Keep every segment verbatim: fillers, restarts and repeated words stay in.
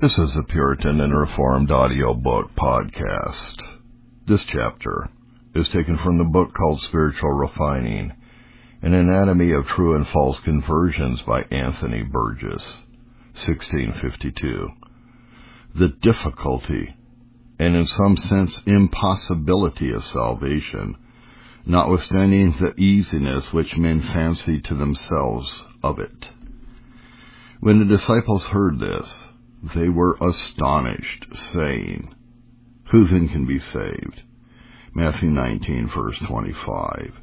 This is a Puritan and Reformed audiobook podcast. This chapter is taken from the book called Spiritual Refining, An Anatomy of True and False Conversions by Anthony Burgess, sixteen fifty-two. The difficulty, and in some sense impossibility of salvation, notwithstanding the easiness which men fancy to themselves of it. When the disciples heard this, they were astonished, saying, Who then can be saved? Matthew nineteen, verse twenty-five.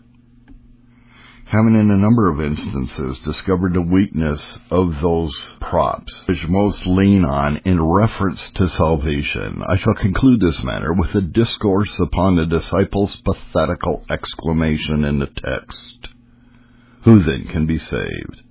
Having in a number of instances discovered the weakness of those props which most lean on in reference to salvation, I shall conclude this matter with a discourse upon the disciples' pathetical exclamation in the text, Who then can be saved?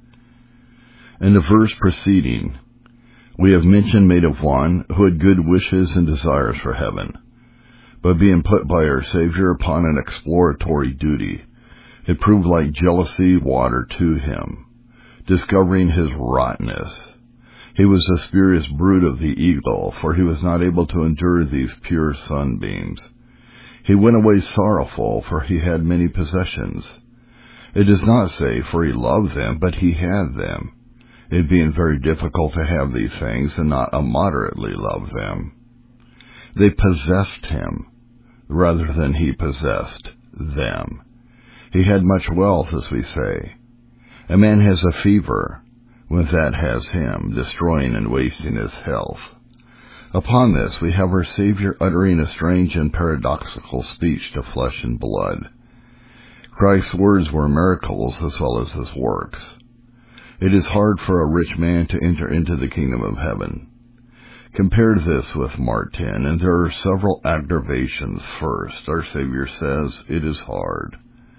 In the verse preceding, we have mention made of one who had good wishes and desires for heaven, but being put by our Savior upon an exploratory duty, it proved like jealousy water to him, discovering his rottenness. He was the spurious brood of the eagle, for he was not able to endure these pure sunbeams. He went away sorrowful, for he had many possessions. It does not say, for he loved them, but he had them, it being very difficult to have these things and not immoderately love them. They possessed him, rather than he possessed them. He had much wealth, as we say. A man has a fever, when that has him, destroying and wasting his health. Upon this we have our Savior uttering a strange and paradoxical speech to flesh and blood. Christ's words were miracles as well as his works. It is hard for a rich man to enter into the kingdom of heaven. Compare this with Mark ten, and there are several aggravations. First, our Savior says, it is hard.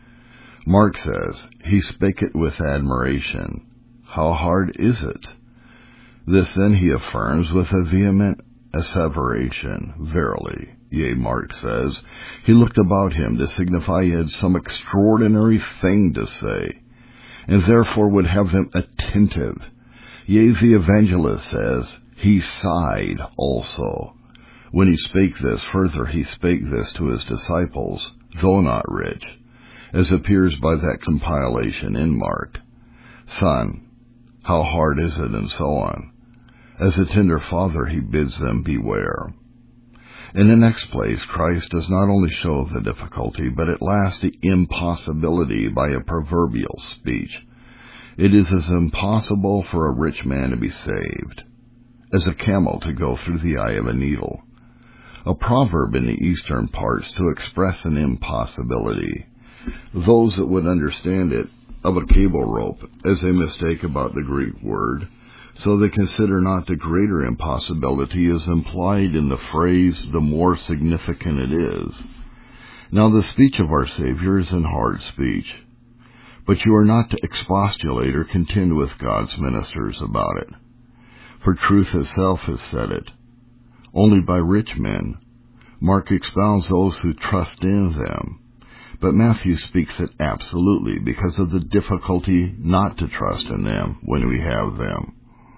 Mark says, he spake it with admiration. How hard is it? This then he affirms with a vehement asseveration. Verily, yea, Mark says, he looked about him to signify he had some extraordinary thing to say, and therefore would have them attentive. Yea, the evangelist says, he sighed also. When he spake this, further he spake this to his disciples, though not rich, as appears by that compilation in Mark. Son, how hard is it, and so on. As a tender father he bids them beware. In the next place, Christ does not only show the difficulty, but at last the impossibility by a proverbial speech. It is as impossible for a rich man to be saved as a camel to go through the eye of a needle. A proverb in the eastern parts to express an impossibility. Those that would understand it of a cable rope, as they mistake about the Greek word, so they consider not the greater impossibility is implied in the phrase, the more significant it is. Now the speech of our Savior is in hard speech, but you are not to expostulate or contend with God's ministers about it. For truth itself has said it. Only by rich men. Mark expounds those who trust in them, but Matthew speaks it absolutely because of the difficulty not to trust in them when we have them.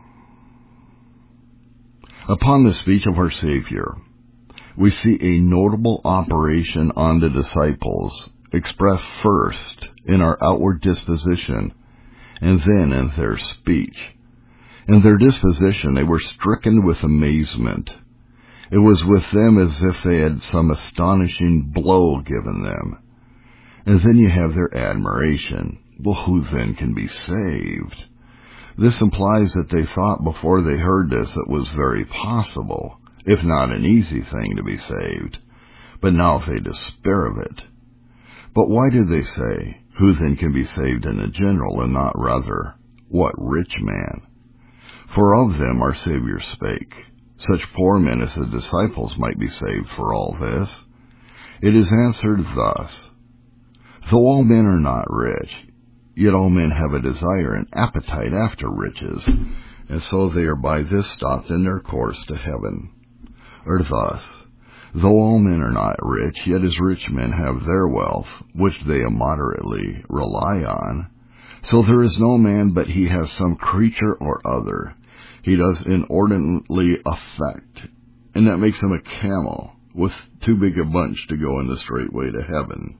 Upon the speech of our Savior, we see a notable operation on the disciples, expressed first in our outward disposition, and then in their speech. In their disposition, they were stricken with amazement. It was with them as if they had some astonishing blow given them. And then you have their admiration. Well, who then can be saved? This implies that they thought before they heard this it was very possible, if not an easy thing, to be saved. But now they despair of it. But why do they say, who then can be saved in the general, and not rather, what rich man? For of them our Savior spake. Such poor men as the disciples might be saved for all this. It is answered thus, Though all men are not rich, yet all men have a desire and appetite after riches, and so they are by this stopped in their course to heaven. Or thus, though all men are not rich, yet as rich men have their wealth, which they immoderately rely on, so there is no man but he has some creature or other, He does inordinately affect, and that makes him a camel with too big a bunch to go in the straight way to heaven.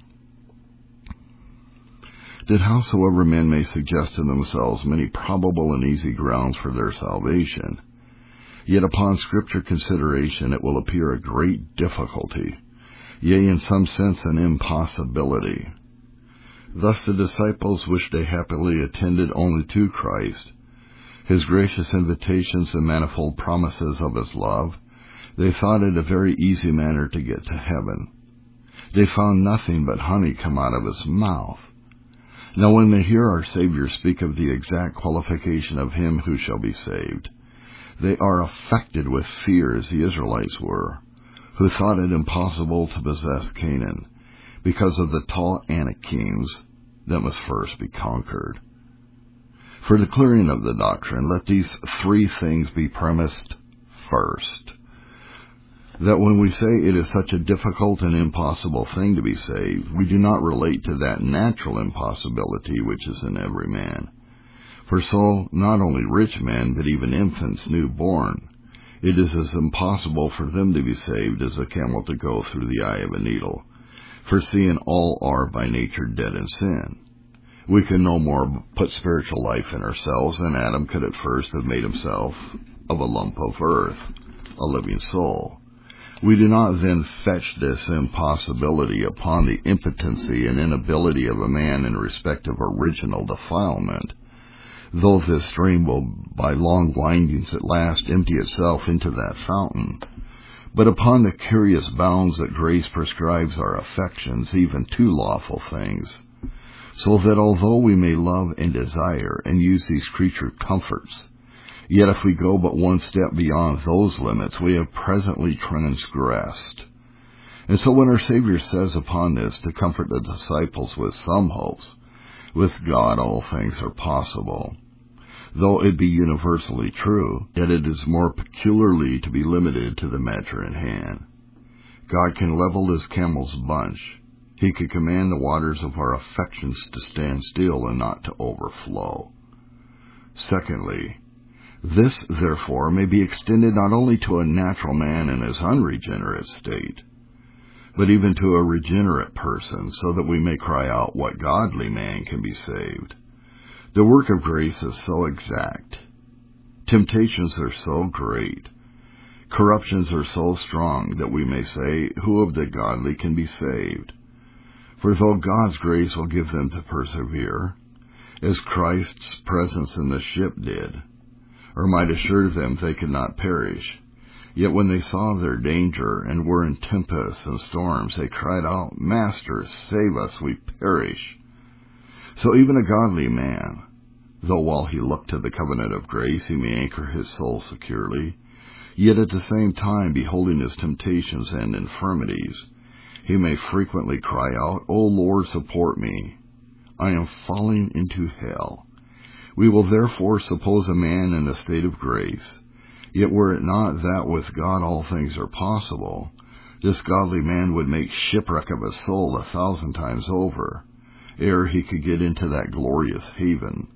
That howsoever men may suggest to themselves many probable and easy grounds for their salvation, yet upon Scripture consideration it will appear a great difficulty, yea, in some sense an impossibility. Thus the disciples wished they happily attended only to Christ, His gracious invitations and manifold promises of His love. They thought it a very easy manner to get to heaven. They found nothing but honey come out of His mouth. Now when they hear our Savior speak of the exact qualification of him who shall be saved, they are affected with fear as the Israelites were, who thought it impossible to possess Canaan, because of the tall Anakims that must first be conquered. For the clearing of the doctrine, let these three things be premised first. That when we say it is such a difficult and impossible thing to be saved, we do not relate to that natural impossibility which is in every man. For so, not only rich men, but even infants newborn, it is as impossible for them to be saved as a camel to go through the eye of a needle. For seeing all are by nature dead in sin, we can no more put spiritual life in ourselves than Adam could at first have made himself of a lump of earth, a living soul. We do not then fetch this impossibility upon the impotency and inability of a man in respect of original defilement, though this stream will by long windings at last empty itself into that fountain, but upon the curious bounds that grace prescribes our affections, even to lawful things, so that although we may love and desire and use these creature comforts, yet if we go but one step beyond those limits, we have presently transgressed. And so when our Savior says upon this to comfort the disciples with some hopes, with God all things are possible, though it be universally true, yet it is more peculiarly to be limited to the matter in hand. God can level His camel's bunch. He can command the waters of our affections to stand still and not to overflow. Secondly, this, therefore, may be extended not only to a natural man in his unregenerate state, but even to a regenerate person, so that we may cry out, what godly man can be saved? The work of grace is so exact. Temptations are so great. Corruptions are so strong that we may say, who of the godly can be saved? For though God's grace will give them to persevere, as Christ's presence in the ship did, or might assure them they could not perish, yet when they saw their danger and were in tempests and storms, they cried out, Master, save us, we perish. So even a godly man, though while he looked to the covenant of grace he may anchor his soul securely, yet at the same time beholding his temptations and infirmities, he may frequently cry out, O Lord, support me. I am falling into hell. We will therefore suppose a man in a state of grace, yet were it not that with God all things are possible, this godly man would make shipwreck of his soul a thousand times over, ere he could get into that glorious haven.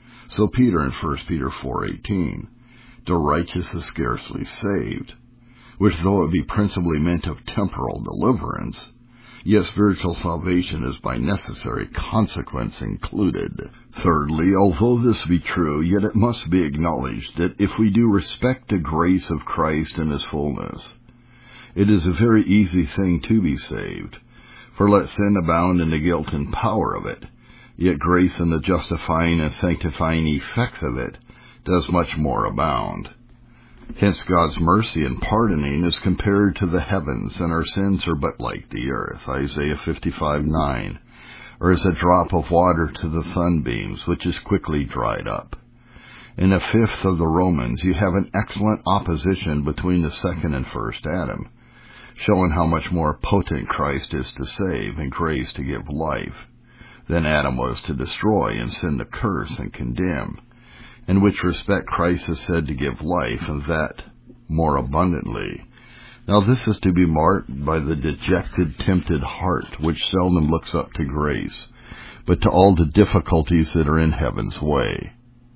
So Peter in First Peter four eighteen, the righteous is scarcely saved, which though it be principally meant of temporal deliverance, yet spiritual salvation is by necessary consequence included. Thirdly, although this be true, yet it must be acknowledged that if we do respect the grace of Christ in His fullness, it is a very easy thing to be saved. For let sin abound in the guilt and power of it, yet grace in the justifying and sanctifying effects of it does much more abound. Hence God's mercy and pardoning is compared to the heavens, and our sins are but like the earth, Isaiah fifty-five nine, or as a drop of water to the sunbeams, which is quickly dried up. In a fifth of the Romans, you have an excellent opposition between the second and first Adam, showing how much more potent Christ is to save and grace to give life than Adam was to destroy and sin to curse and condemn, in which respect Christ is said to give life, and that more abundantly. Now this is to be marked by the dejected, tempted heart, which seldom looks up to grace, but to all the difficulties that are in heaven's way.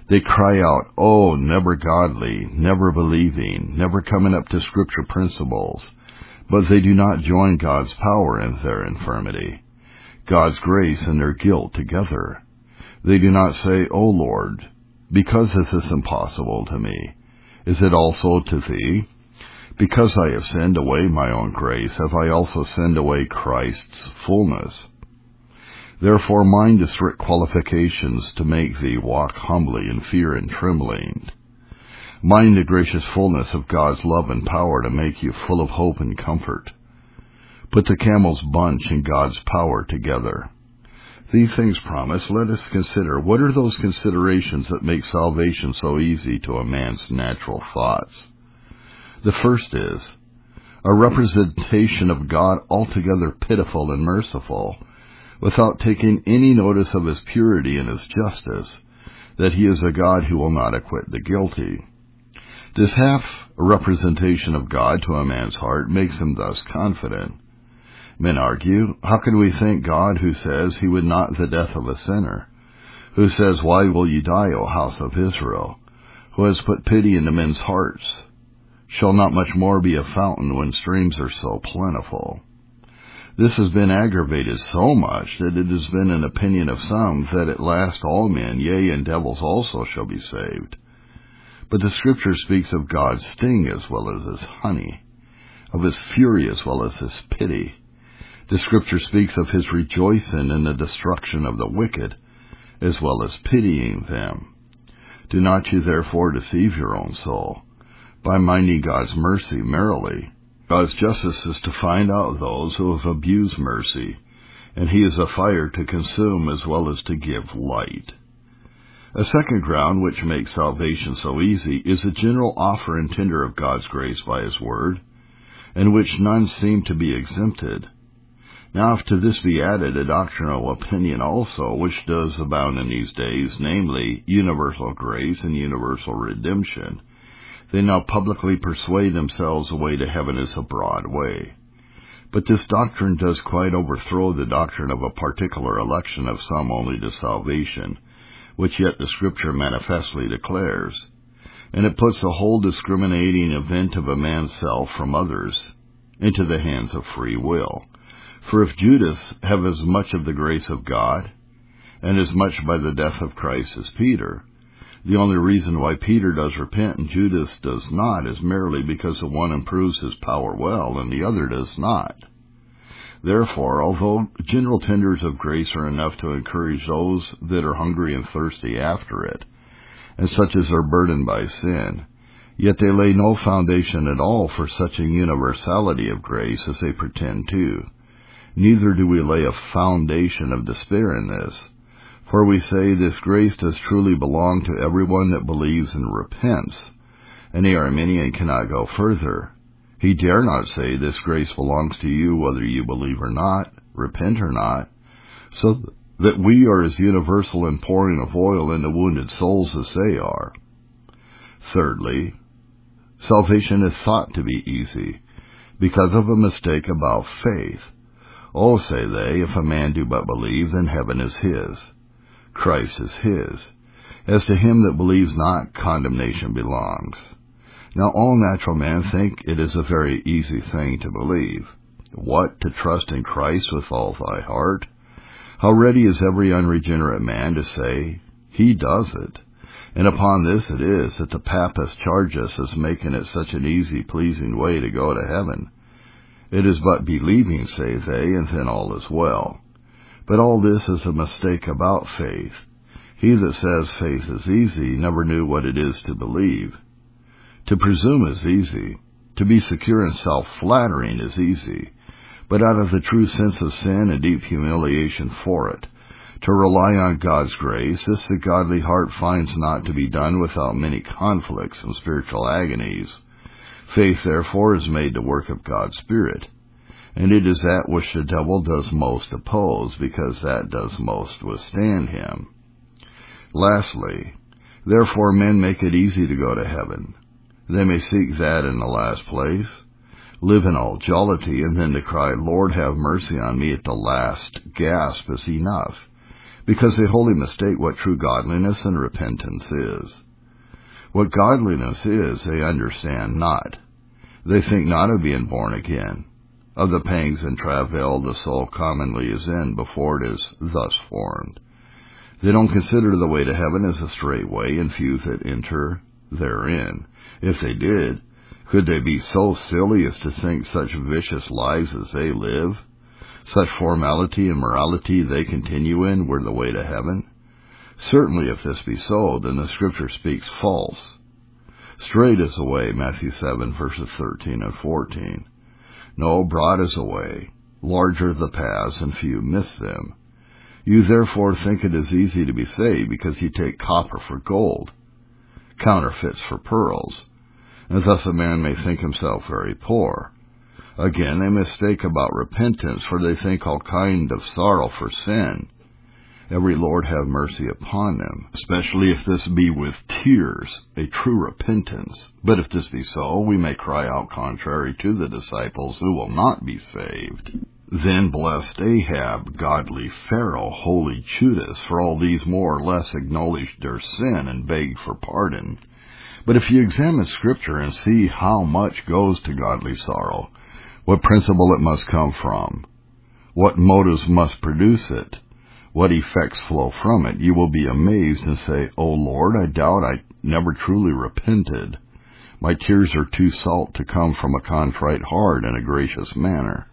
They cry out, oh, never godly, never believing, never coming up to Scripture principles, but they do not join God's power in their infirmity, God's grace and their guilt together. They do not say, O Lord, because this is impossible to me, is it also to thee? Because I have sinned away my own grace, have I also sinned away Christ's fullness? Therefore mind the strict qualifications to make thee walk humbly in fear and trembling. Mind the gracious fullness of God's love and power to make you full of hope and comfort. Put the camel's bunch and God's power together. These things promised, let us consider, what are those considerations that make salvation so easy to a man's natural thoughts? The first is a representation of God altogether pitiful and merciful, without taking any notice of his purity and his justice, that he is a God who will not acquit the guilty. This half representation of God to a man's heart makes him thus confident. Men argue, how can we thank God who says he would not the death of a sinner, who says, why will you die, O house of Israel, who has put pity into men's hearts, shall not much more be a fountain when streams are so plentiful? This has been aggravated so much that it has been an opinion of some that at last all men, yea, and devils also, shall be saved. But the Scripture speaks of God's sting as well as his honey, of his fury as well as his pity. The Scripture speaks of his rejoicing in the destruction of the wicked, as well as pitying them. Do not you therefore deceive your own soul, by minding God's mercy merrily. God's justice is to find out those who have abused mercy, and he is a fire to consume as well as to give light. A second ground which makes salvation so easy is a general offer and tender of God's grace by his word, in which none seem to be exempted. Now if to this be added a doctrinal opinion also, which does abound in these days, namely universal grace and universal redemption, they now publicly persuade themselves the way to heaven is a broad way. But this doctrine does quite overthrow the doctrine of a particular election of some only to salvation, which yet the Scripture manifestly declares, and it puts the whole discriminating event of a man's self from others into the hands of free will. For if Judas have as much of the grace of God, and as much by the death of Christ as Peter, the only reason why Peter does repent and Judas does not is merely because the one improves his power well and the other does not. Therefore, although general tenders of grace are enough to encourage those that are hungry and thirsty after it, and such as are burdened by sin, yet they lay no foundation at all for such a universality of grace as they pretend to. Neither do we lay a foundation of despair in this. For we say this grace does truly belong to everyone that believes and repents, and the Arminian cannot go further. He dare not say this grace belongs to you whether you believe or not, repent or not, so that we are as universal in pouring of oil into wounded souls as they are. Thirdly, salvation is thought to be easy, because of a mistake about faith. Oh, say they, if a man do but believe, then heaven is his. Christ is his. As to him that believes not, condemnation belongs. Now all natural men think it is a very easy thing to believe. What? To trust in Christ with all thy heart? How ready is every unregenerate man to say, he does it. And upon this it is that the Papists charge us as making it such an easy, pleasing way to go to heaven. It is but believing, say they, and then all is well. But all this is a mistake about faith. He that says faith is easy never knew what it is to believe. To presume is easy. To be secure and self-flattering is easy. But out of the true sense of sin and deep humiliation for it, to rely on God's grace, this the godly heart finds not to be done without many conflicts and spiritual agonies. Faith, therefore, is made the work of God's Spirit, and it is that which the devil does most oppose, because that does most withstand him. Lastly, therefore men make it easy to go to heaven. They may seek that in the last place, live in all jollity, and then to cry, Lord, have mercy on me at the last gasp is enough. because they wholly mistake what true godliness and repentance is. What godliness is, they understand not. They think not of being born again, of the pangs and travail the soul commonly is in before it is thus formed. They don't consider the way to heaven as a straight way, and few that enter therein. If they did, could they be so silly as to think such vicious lives as they live, such formality and morality they continue in, were the way to heaven? Certainly, if this be so, then the Scripture speaks false. Straight is the way, Matthew seven, verses thirteen and fourteen. No, broad is the way, larger the paths, and few miss them. You therefore think it is easy to be saved, because you take copper for gold, counterfeits for pearls, and thus a man may think himself very poor. Again, they mistake about repentance, for they think all kind of sorrow for sin. Every Lord have mercy upon them, especially if this be with tears, a true repentance. But if this be so, we may cry out contrary to the disciples who will not be saved. Then blessed Ahab, godly Pharaoh, holy Judas, for all these more or less acknowledged their sin and begged for pardon. But if you examine Scripture and see how much goes to godly sorrow, what principle it must come from, what motives must produce it, what effects flow from it, you will be amazed and say, O Lord, I doubt I never truly repented. My tears are too salt to come from a contrite heart and a gracious manner.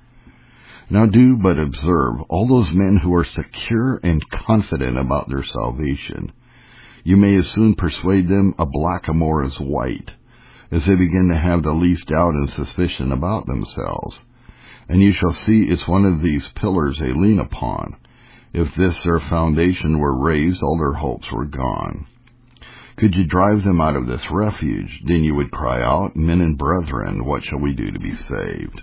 Now do but observe all those men who are secure and confident about their salvation. You may as soon persuade them a blackamoor is white, as they begin to have the least doubt and suspicion about themselves. And you shall see it's one of these pillars they lean upon. If this their foundation were raised, all their hopes were gone. Could you drive them out of this refuge, then you would cry out, Men and brethren, what shall we do to be saved?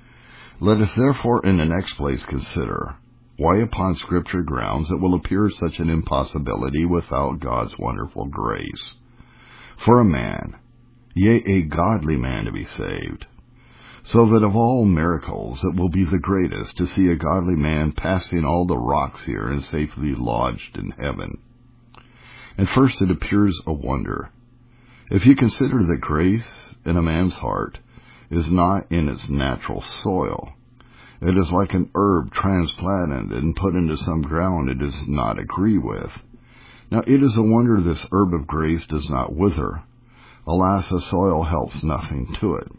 Let us therefore in the next place consider why upon Scripture grounds it will appear such an impossibility without God's wonderful grace. For a man, yea, a godly man, to be saved, so that of all miracles it will be the greatest to see a godly man passing all the rocks here and safely lodged in heaven. And first it appears a wonder. If you consider that grace in a man's heart is not in its natural soil, it is like an herb transplanted and put into some ground it does not agree with. Now it is a wonder this herb of grace does not wither. Alas, the soil helps nothing to it.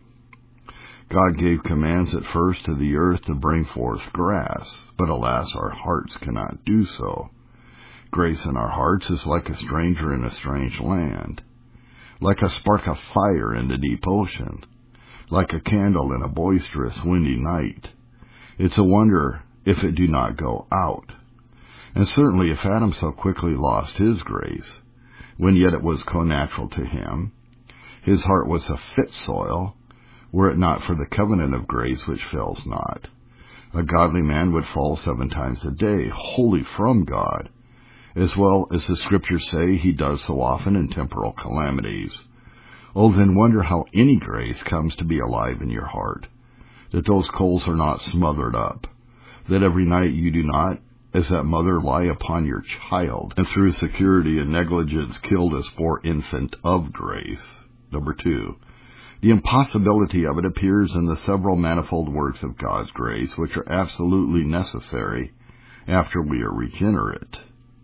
God gave commands at first to the earth to bring forth grass, but alas, our hearts cannot do so. Grace in our hearts is like a stranger in a strange land, like a spark of fire in the deep ocean, like a candle in a boisterous, windy night. It's a wonder if it do not go out. And certainly if Adam so quickly lost his grace, when yet it was connatural to him, his heart was a fit soil, were it not for the covenant of grace which fails not. A godly man would fall seven times a day, wholly from God, as well as the Scriptures say he does so often in temporal calamities. Oh, then wonder how any grace comes to be alive in your heart, that those coals are not smothered up, that every night you do not, as that mother, lie upon your child, and through security and negligence kill this poor infant of grace. Number two, the impossibility of it appears in the several manifold works of God's grace, which are absolutely necessary after we are regenerate.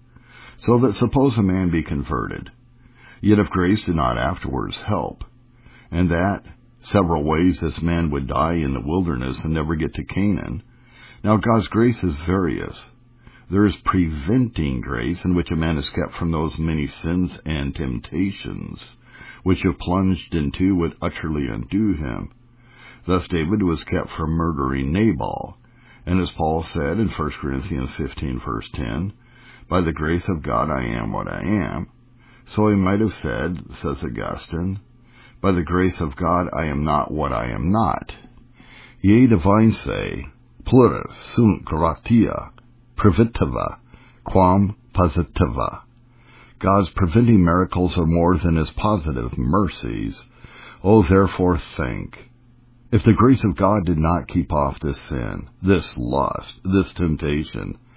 So that suppose a man be converted, yet if grace do not afterwards help, and that several ways this man would die in the wilderness and never get to Canaan. Now God's grace is various. There is preventing grace, in which a man is kept from those many sins and temptations which if plunged into would utterly undo him. Thus David was kept from murdering Nabal, and as Paul said in First Corinthians fifteen, verse ten, By the grace of God I am what I am. So he might have said, says Augustine, By the grace of God I am not what I am not. Yea, divines say, Plurus sunt gratia preventiva, quam positiva. God's preventing miracles are more than his positive mercies. Oh, therefore think, if the grace of God did not keep off this sin, this lust, this temptation,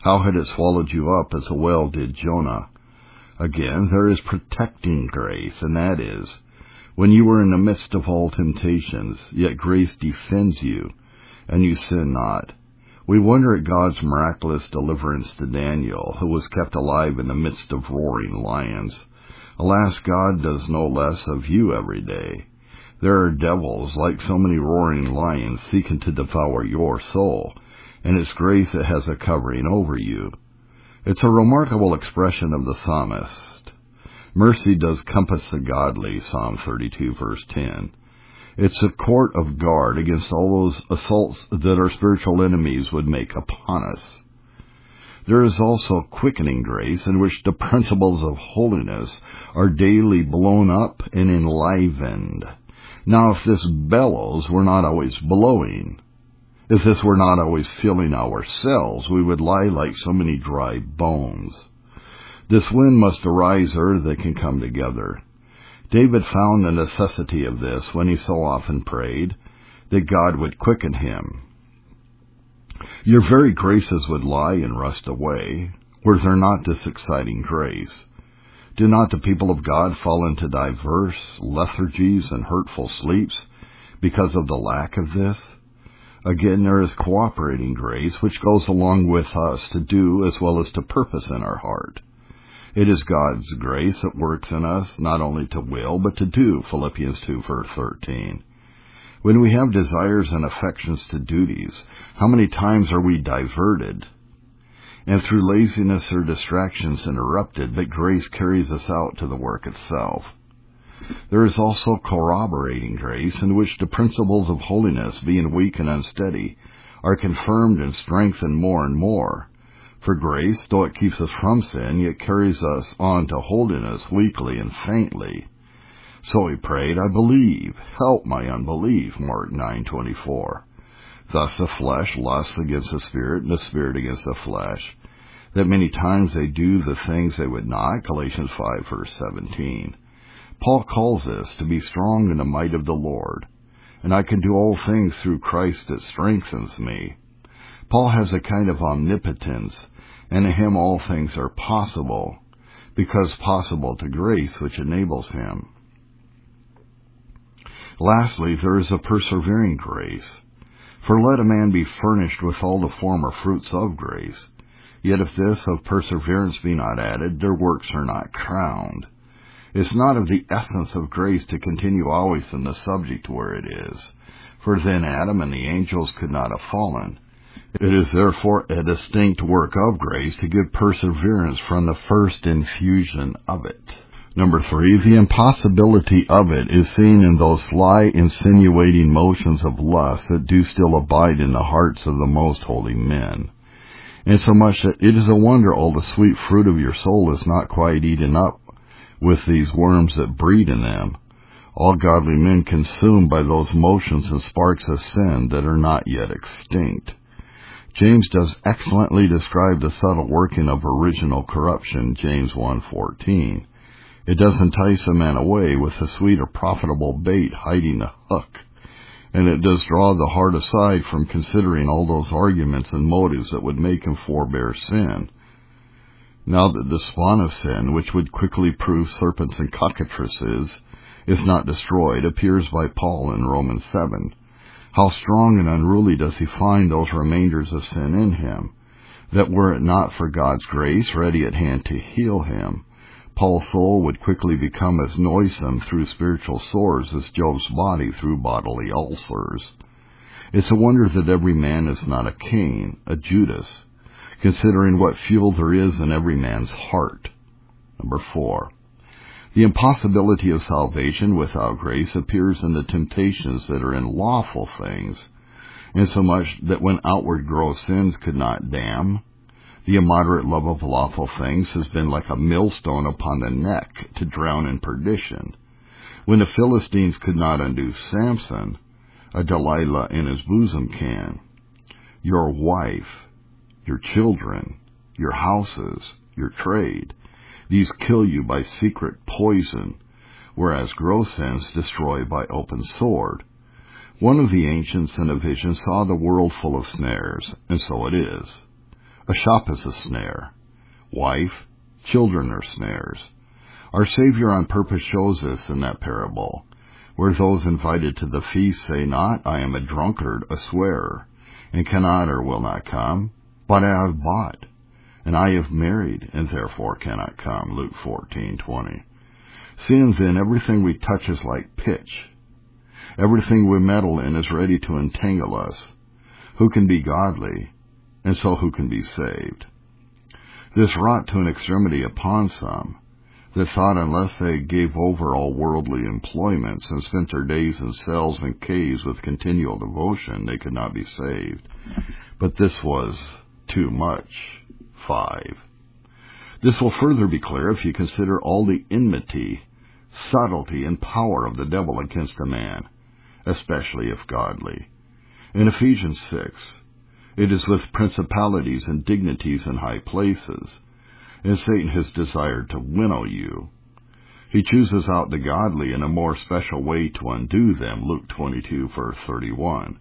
How had it swallowed you up as a whale did Jonah? Again, there is protecting grace, and that is, when you are in the midst of all temptations, yet grace defends you, and you sin not. We wonder at God's miraculous deliverance to Daniel, who was kept alive in the midst of roaring lions. Alas, God does no less of you every day. There are devils, like so many roaring lions, seeking to devour your soul, and it's grace that has a covering over you. It's a remarkable expression of the psalmist. Mercy does compass the godly, Psalm thirty-two, verse ten. It's a court of guard against all those assaults that our spiritual enemies would make upon us. There is also quickening grace in which the principles of holiness are daily blown up and enlivened. Now, if this bellows were not always blowing, if this were not always filling ourselves, we would lie like so many dry bones. This wind must arise ere they can come together. David found the necessity of this when he so often prayed that God would quicken him. Your very graces would lie and rust away, were there not this exciting grace. Do not the people of God fall into diverse lethargies and hurtful sleeps because of the lack of this? Again, there is cooperating grace which goes along with us to do as well as to purpose in our heart. It is God's grace that works in us not only to will but to do, Philippians two, verse thirteen. When we have desires and affections to duties, how many times are we diverted, and through laziness or distractions interrupted, but grace carries us out to the work itself. There is also corroborating grace in which the principles of holiness, being weak and unsteady, are confirmed and strengthened more and more. For grace, though it keeps us from sin, yet carries us on to holiness weakly and faintly. So he prayed, I believe, help my unbelief, Mark nine twenty-four. Thus the flesh lusts against the spirit, and the spirit against the flesh, that many times they do the things they would not, Galatians five, verse seventeen. Paul calls this to be strong in the might of the Lord, and I can do all things through Christ that strengthens me. Paul has a kind of omnipotence, and to him all things are possible, because possible to grace which enables him. Lastly, there is a persevering grace. For let a man be furnished with all the former fruits of grace. Yet if this of perseverance be not added, their works are not crowned. It's not of the essence of grace to continue always in the subject where it is, for then Adam and the angels could not have fallen. It is therefore a distinct work of grace to give perseverance from the first infusion of it. Number three, the impossibility of it is seen in those sly, insinuating motions of lust that do still abide in the hearts of the most holy men, insomuch that it is a wonder all the sweet fruit of your soul is not quite eaten up with these worms that breed in them, all godly men consumed by those motions and sparks of sin that are not yet extinct. James does excellently describe the subtle working of original corruption, James one fourteen. It does entice a man away with the sweet or profitable bait hiding the hook, and it does draw the heart aside from considering all those arguments and motives that would make him forbear sin. Now that the spawn of sin, which would quickly prove serpents and cockatrices, is not destroyed, appears by Paul in Romans seven. How strong and unruly does he find those remainders of sin in him, that were it not for God's grace ready at hand to heal him, Paul's soul would quickly become as noisome through spiritual sores as Job's body through bodily ulcers. It's a wonder that every man is not a Cain, a Judas, considering what fuel there is in every man's heart. Number four. The impossibility of salvation without grace appears in the temptations that are in lawful things, insomuch that when outward gross sins could not damn, the immoderate love of lawful things has been like a millstone upon the neck to drown in perdition. When the Philistines could not undo Samson, a Delilah in his bosom can. Your wife, your children, your houses, your trade, these kill you by secret poison, whereas gross sins destroy by open sword. One of the ancients in a vision saw the world full of snares, and so it is. A shop is a snare. Wife, children are snares. Our Savior on purpose shows this in that parable, where those invited to the feast say not, I am a drunkard, a swearer, and cannot or will not come, but I have bought, and I have married, and therefore cannot come. Luke fourteen twenty. Seeing then everything we touch is like pitch. Everything we meddle in is ready to entangle us. Who can be godly, and so who can be saved? This wrought to an extremity upon some, that thought unless they gave over all worldly employments and spent their days in cells and caves with continual devotion, they could not be saved. But this was too much. Five. This will further be clear if you consider all the enmity, subtlety, and power of the devil against a man, especially if godly. In Ephesians six, it is with principalities and dignities in high places, and Satan has desired to winnow you. He chooses out the godly in a more special way to undo them. Luke twenty-two, verse thirty-one.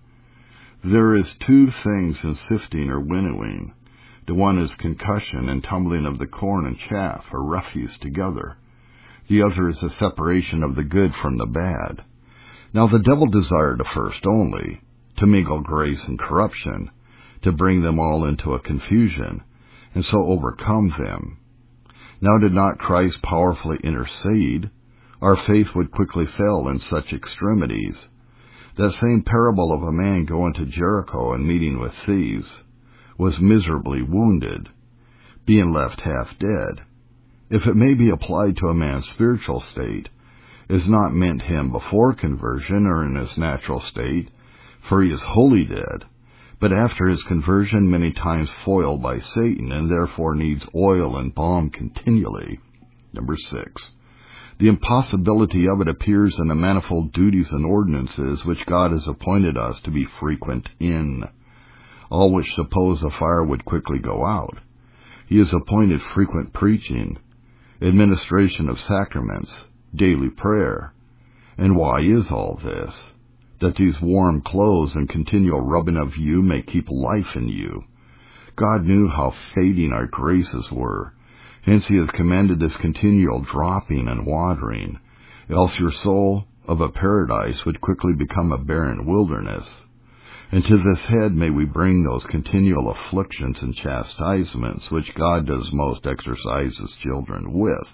There is two things in sifting or winnowing. The one is concussion and tumbling of the corn and chaff, or refuse, together. The other is the separation of the good from the bad. Now the devil desired the first only, to mingle grace and corruption, to bring them all into a confusion, and so overcome them. Now did not Christ powerfully intercede, our faith would quickly fail in such extremities. That same parable of a man going to Jericho and meeting with thieves was miserably wounded, being left half dead. If it may be applied to a man's spiritual state, is not meant him before conversion or in his natural state, for he is wholly dead, but after his conversion many times foiled by Satan, and therefore needs oil and balm continually. Number six. The impossibility of it appears in the manifold duties and ordinances which God has appointed us to be frequent in, all which suppose a fire would quickly go out. He has appointed frequent preaching, administration of sacraments, daily prayer. And why is all this? That these warm clothes and continual rubbing of you may keep life in you. God knew how fading our graces were. Hence he has commanded this continual dropping and watering, else your soul of a paradise would quickly become a barren wilderness. And to this head may we bring those continual afflictions and chastisements which God does most exercise his children with.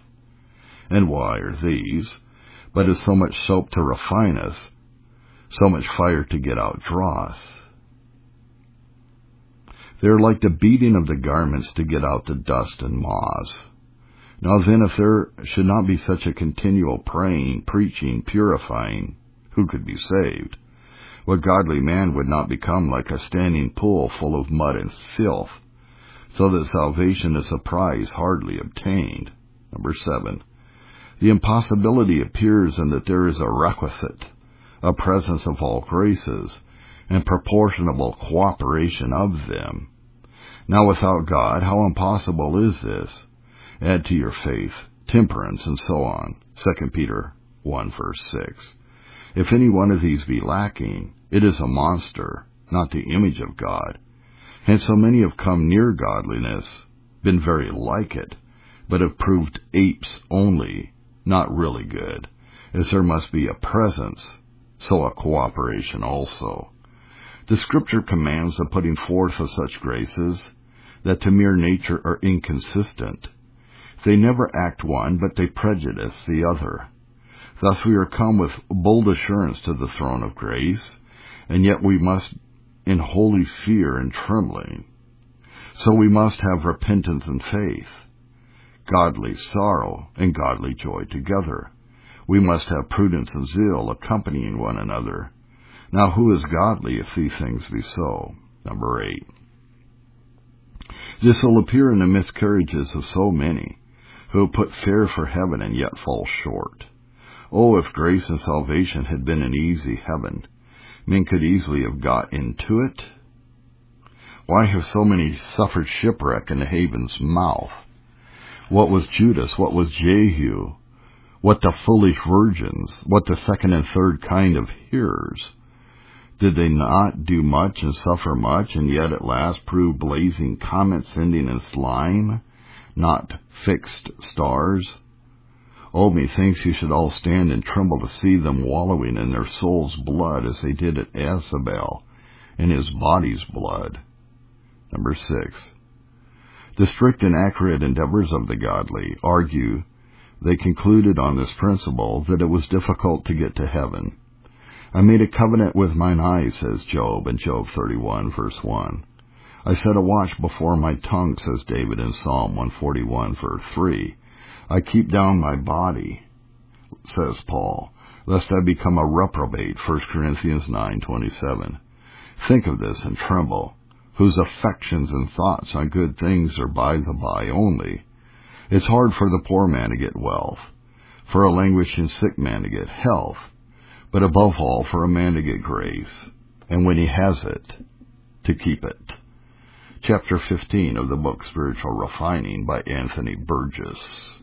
And why are these? But as so much soap to refine us, so much fire to get out dross. They are like the beating of the garments to get out the dust and moths. Now then, if there should not be such a continual praying, preaching, purifying, who could be saved? What godly man would not become like a standing pool full of mud and filth, so that salvation is a prize hardly obtained? Number seven. The impossibility appears in that there is a requisite, a presence of all graces, and proportionable cooperation of them. Now without God, how impossible is this? Add to your faith, temperance, and so on. Second Peter one, verse six. If any one of these be lacking, it is a monster, not the image of God. Hence so many have come near godliness, been very like it, but have proved apes only, not really good, as there must be a presence, so a cooperation also. The Scripture commands the putting forth of such graces that to mere nature are inconsistent. They never act one, but they prejudice the other. Thus we are come with bold assurance to the throne of grace, and yet we must in holy fear and trembling. So we must have repentance and faith, godly sorrow and godly joy together. We must have prudence and zeal accompanying one another. Now who is godly if these things be so? Number eight. This will appear in the miscarriages of so many, who put fair for heaven and yet fall short. Oh, if grace and salvation had been an easy heaven, men could easily have got into it. Why have so many suffered shipwreck in the haven's mouth? What was Judas? What was Jehu? What the foolish virgins? What the second and third kind of hearers? Did they not do much and suffer much, and yet at last prove blazing comets ending in slime, not fixed stars? Oh, methinks you should all stand and tremble to see them wallowing in their soul's blood as they did at Azabel, in his body's blood. Number six. The strict and accurate endeavors of the godly argue they concluded on this principle that it was difficult to get to heaven. I made a covenant with mine eyes, says Job in Job thirty-one, verse one. I set a watch before my tongue, says David in Psalm one forty-one, verse three. I keep down my body, says Paul, lest I become a reprobate, First Corinthians nine twenty-seven. Think of this and tremble, whose affections and thoughts on good things are by the by only. It's hard for the poor man to get wealth, for a languishing sick man to get health, but above all for a man to get grace, and when he has it, to keep it. Chapter fifteen of the book Spiritual Refining by Anthony Burgess.